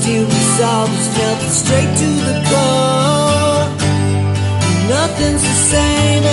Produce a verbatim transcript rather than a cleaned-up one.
steel resolve is melted straight to the core. Nothing's the same